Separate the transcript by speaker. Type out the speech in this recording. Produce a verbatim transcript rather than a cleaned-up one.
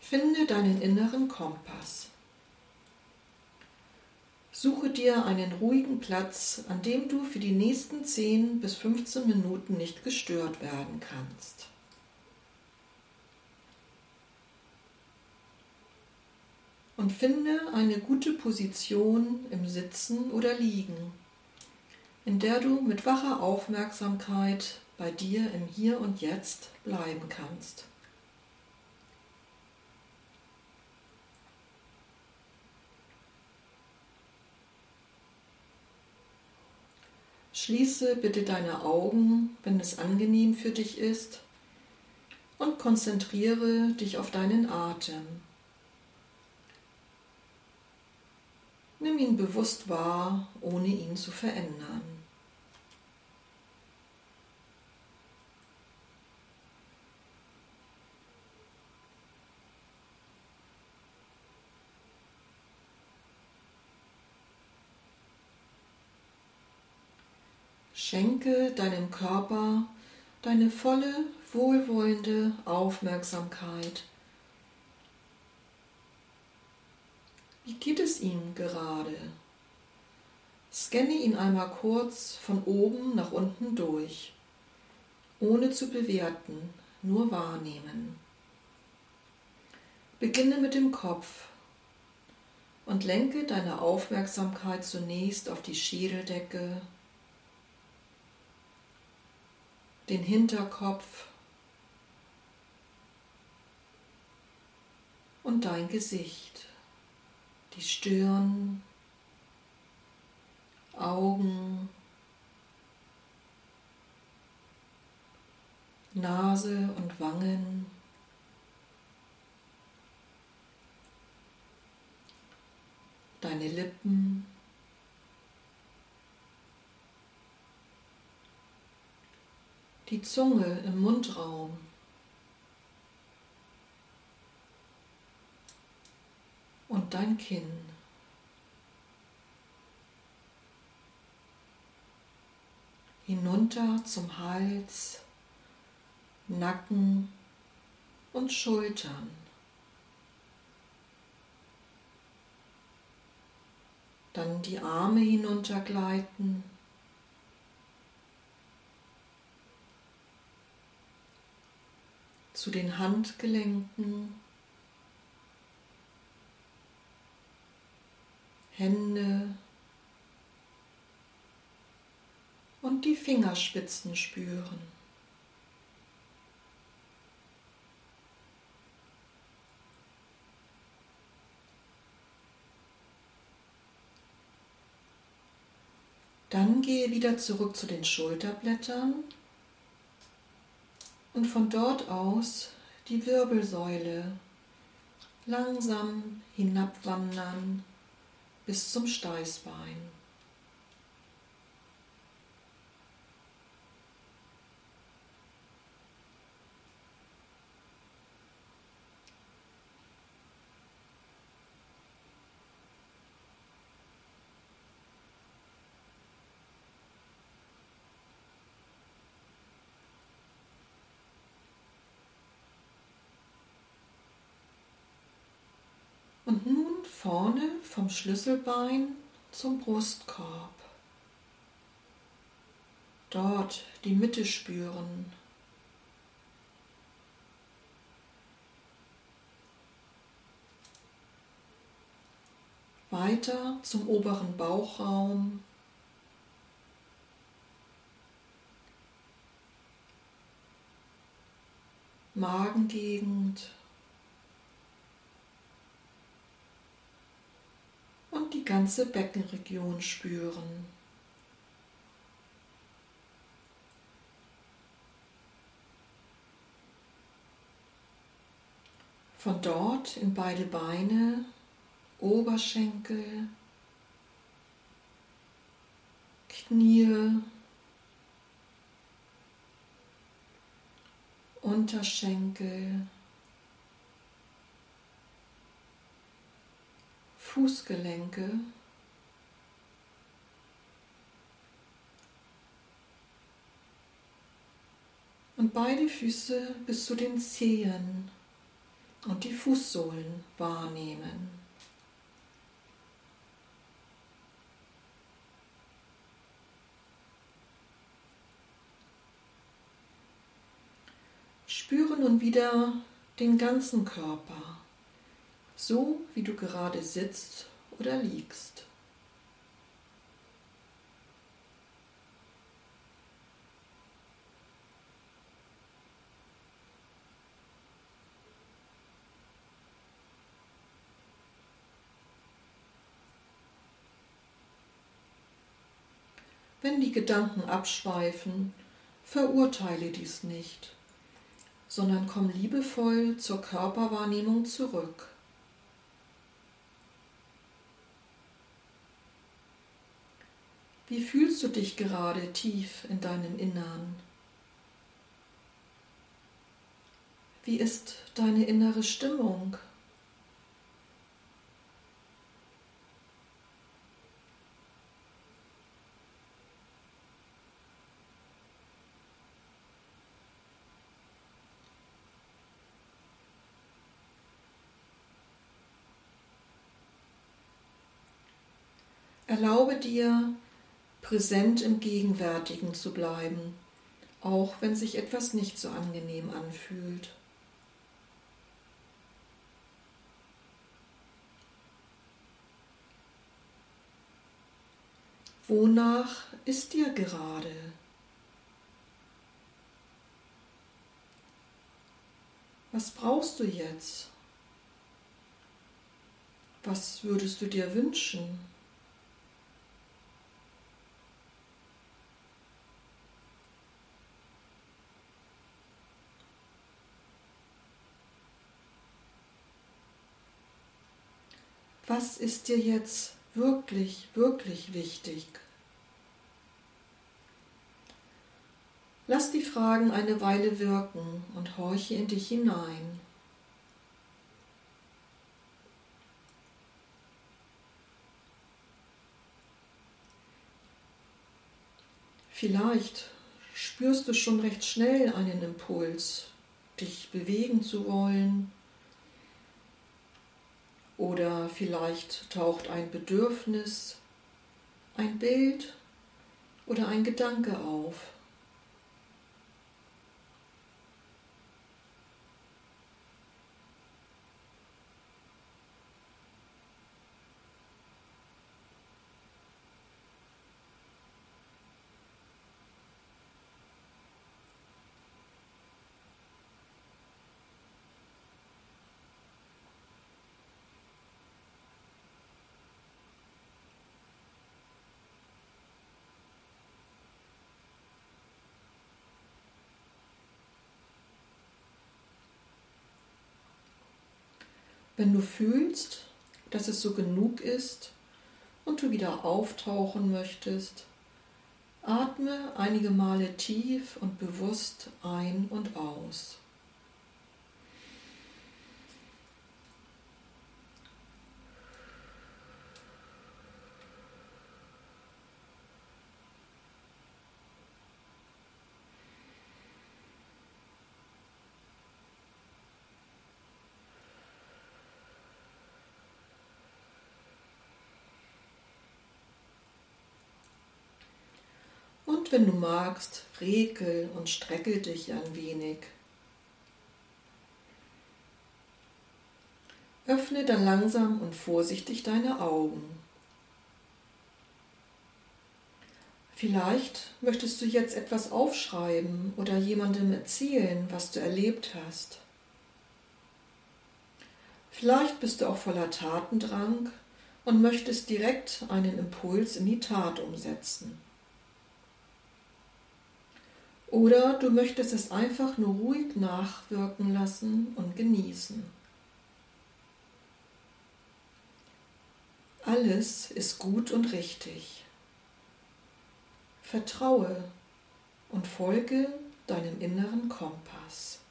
Speaker 1: Finde deinen inneren Kompass. Suche dir einen ruhigen Platz, an dem du für die nächsten zehn bis fünfzehn Minuten nicht gestört werden kannst. Und finde eine gute Position im Sitzen oder Liegen, in der du mit wacher Aufmerksamkeit bei dir im Hier und Jetzt bleiben kannst. Schließe bitte deine Augen, wenn es angenehm für dich ist, und konzentriere dich auf deinen Atem. Nimm ihn bewusst wahr, ohne ihn zu verändern. Schenke deinem Körper deine volle, wohlwollende Aufmerksamkeit. Wie geht es ihm gerade? Scanne ihn einmal kurz von oben nach unten durch, ohne zu bewerten, nur wahrnehmen. Beginne mit dem Kopf und lenke deine Aufmerksamkeit zunächst auf die Schädeldecke, den Hinterkopf und dein Gesicht, die Stirn, Augen, Nase und Wangen, deine Lippen, die Zunge im Mundraum, und dein Kinn. Hinunter zum Hals, Nacken und Schultern. Dann die Arme hinuntergleiten. Zu den Handgelenken, Hände und die Fingerspitzen spüren. Dann gehe wieder zurück zu den Schulterblättern und von dort aus die Wirbelsäule langsam hinabwandern bis zum Steißbein. Und nun vorne vom Schlüsselbein zum Brustkorb. Dort die Mitte spüren. Weiter zum oberen Bauchraum. Magengegend. Und die ganze Beckenregion spüren. Von dort in beide Beine, Oberschenkel, Knie, Unterschenkel, Fußgelenke, und beide Füße bis zu den Zehen und die Fußsohlen wahrnehmen. Spüre nun wieder den ganzen Körper, so wie du gerade sitzt oder liegst. Wenn die Gedanken abschweifen, verurteile dies nicht, sondern komm liebevoll zur Körperwahrnehmung zurück. Wie fühlst du dich gerade tief in deinem Innern? Wie ist deine innere Stimmung? Erlaube dir, präsent im Gegenwärtigen zu bleiben, auch wenn sich etwas nicht so angenehm anfühlt. Wonach ist dir gerade? Was brauchst du jetzt? Was würdest du dir wünschen? Was ist dir jetzt wirklich, wirklich wichtig? Lass die Fragen eine Weile wirken und horche in dich hinein. Vielleicht spürst du schon recht schnell einen Impuls, dich bewegen zu wollen. Oder vielleicht taucht ein Bedürfnis, ein Bild oder ein Gedanke auf. Wenn du fühlst, dass es so genug ist und du wieder auftauchen möchtest, atme einige Male tief und bewusst ein und aus. Und wenn du magst, regel und strecke dich ein wenig. Öffne dann langsam und vorsichtig deine Augen. Vielleicht möchtest du jetzt etwas aufschreiben oder jemandem erzählen, was du erlebt hast. Vielleicht bist du auch voller Tatendrang und möchtest direkt einen Impuls in die Tat umsetzen. Oder du möchtest es einfach nur ruhig nachwirken lassen und genießen. Alles ist gut und richtig. Vertraue und folge deinem inneren Kompass.